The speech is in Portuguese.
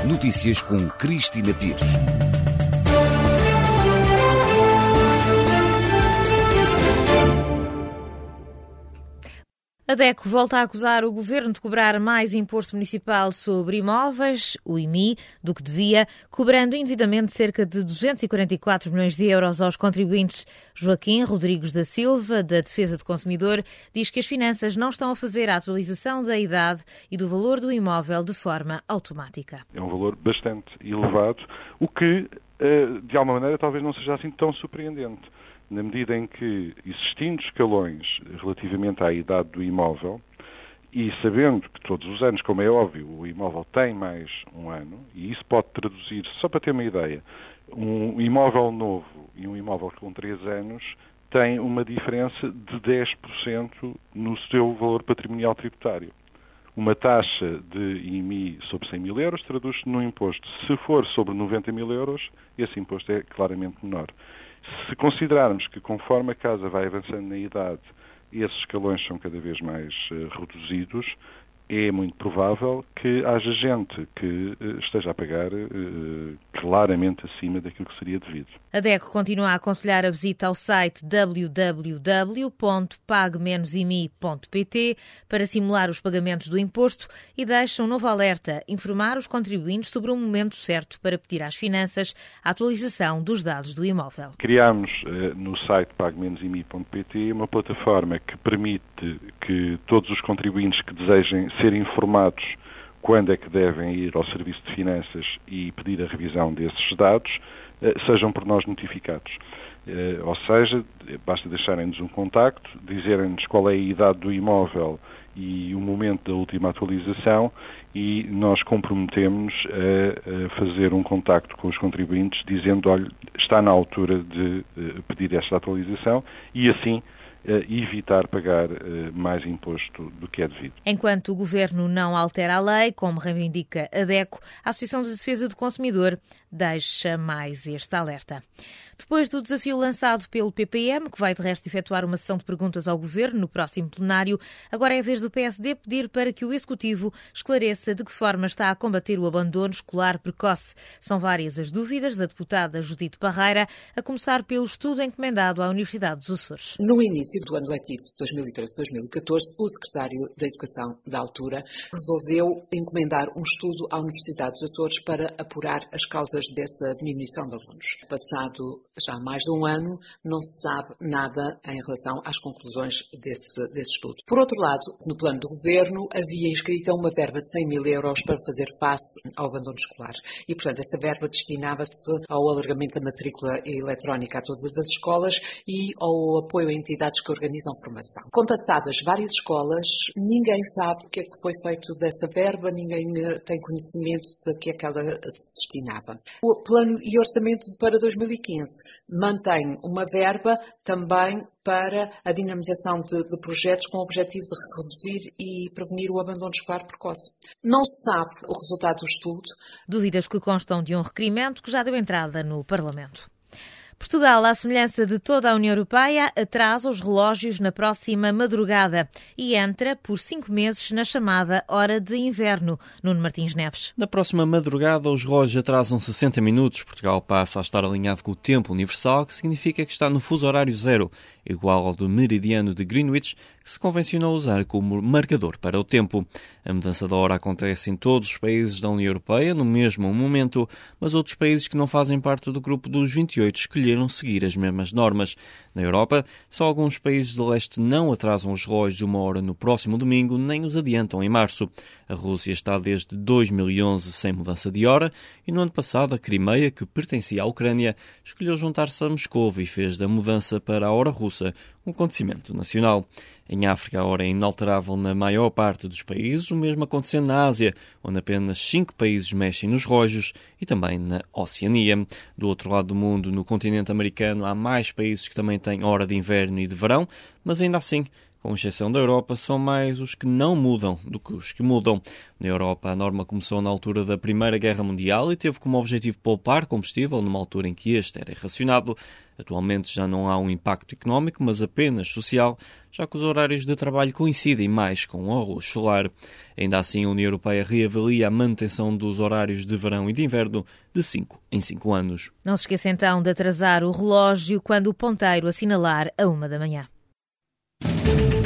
Notícias com Cristina Pires. A DECO volta a acusar o Governo de cobrar mais imposto municipal sobre imóveis, o IMI, do que devia, cobrando indevidamente cerca de 244 milhões de euros aos contribuintes. Joaquim Rodrigues da Silva, da Defesa do Consumidor, diz que as finanças não estão a fazer a atualização da idade e do valor do imóvel de forma automática. É um valor bastante elevado, o que, de alguma maneira, talvez não seja assim tão surpreendente. Na medida em que, existindo escalões relativamente à idade do imóvel, e sabendo que todos os anos, como é óbvio, o imóvel tem mais um ano, e isso pode traduzir, só para ter uma ideia, um imóvel novo e um imóvel com 3 anos tem uma diferença de 10% no seu valor patrimonial tributário. Uma taxa de IMI sobre 100 mil euros traduz-se num imposto. Se for sobre 90 mil euros, esse imposto é claramente menor. Se considerarmos que, conforme a casa vai avançando na idade, esses escalões são cada vez mais reduzidos, é muito provável que haja gente que esteja a pagar claramente acima daquilo que seria devido. A DECO continua a aconselhar a visita ao site www.pague-imi.pt para simular os pagamentos do imposto e deixa um novo alerta: informar os contribuintes sobre o momento certo para pedir às finanças a atualização dos dados do imóvel. Criámos no site pague-imi.pt uma plataforma que permite que todos os contribuintes que desejem ser informados quando é que devem ir ao Serviço de Finanças e pedir a revisão desses dados, sejam por nós notificados. Ou seja, basta deixarem-nos um contacto, dizerem-nos qual é a idade do imóvel e o momento da última atualização, e nós comprometemos a fazer um contacto com os contribuintes dizendo: olha, está na altura de pedir esta atualização, e assim evitar pagar mais imposto do que é devido. Enquanto o Governo não altera a lei, como reivindica a DECO, a Associação de Defesa do Consumidor deixa mais este alerta. Depois do desafio lançado pelo PPM, que vai de resto efetuar uma sessão de perguntas ao Governo no próximo plenário, agora é a vez do PSD pedir para que o Executivo esclareça de que forma está a combater o abandono escolar precoce. São várias as dúvidas da deputada Judite Parreira, a começar pelo estudo encomendado à Universidade dos Açores. No início do ano letivo 2013-2014, o secretário da Educação da altura resolveu encomendar um estudo à Universidade dos Açores para apurar as causas dessa diminuição de alunos. Passado já mais de um ano, não se sabe nada em relação às conclusões desse estudo. Por outro lado, no plano do Governo, havia inscrita uma verba de 100 mil euros para fazer face ao abandono escolar. E, portanto, essa verba destinava-se ao alargamento da matrícula eletrónica a todas as escolas e ao apoio a entidades que organizam formação. Contatadas várias escolas, ninguém sabe o que é que foi feito dessa verba, ninguém tem conhecimento de que é que ela se destinava. O plano e orçamento para 2015 mantém uma verba também para a dinamização de projetos com o objetivo de reduzir e prevenir o abandono escolar precoce. Não se sabe o resultado do estudo. Dúvidas que constam de um requerimento que já deu entrada no Parlamento. Portugal, à semelhança de toda a União Europeia, atrasa os relógios na próxima madrugada e entra por 5 meses na chamada hora de inverno. Nuno Martins Neves. Na próxima madrugada, os relógios atrasam 60 minutos. Portugal passa a estar alinhado com o tempo universal, que significa que está no fuso horário zero, igual ao do meridiano de Greenwich, que se convencionou usar como marcador para o tempo. A mudança da hora acontece em todos os países da União Europeia no mesmo momento, mas outros países que não fazem parte do grupo dos 28 escolheram seguir as mesmas normas. Na Europa, só alguns países de leste não atrasam os relógios uma hora no próximo domingo, nem os adiantam em março. A Rússia está desde 2011 sem mudança de hora e no ano passado a Crimeia, que pertencia à Ucrânia, escolheu juntar-se a Moscou e fez da mudança para a hora russa um acontecimento nacional. Em África, a hora é inalterável na maior parte dos países, o mesmo acontecendo na Ásia, onde apenas 5 países mexem nos relógios, e também na Oceania. Do outro lado do mundo, no continente americano, há mais países que também têm hora de inverno e de verão, mas ainda assim, Com exceção da Europa, são mais os que não mudam do que os que mudam. Na Europa, a norma começou na altura da Primeira Guerra Mundial e teve como objetivo poupar combustível numa altura em que este era racionado. Atualmente já não há um impacto económico, mas apenas social, já que os horários de trabalho coincidem mais com a luz solar. Ainda assim, a União Europeia reavalia a manutenção dos horários de verão e de inverno de 5 em 5 anos. Não se esqueça então de atrasar o relógio quando o ponteiro assinalar a 1 da manhã.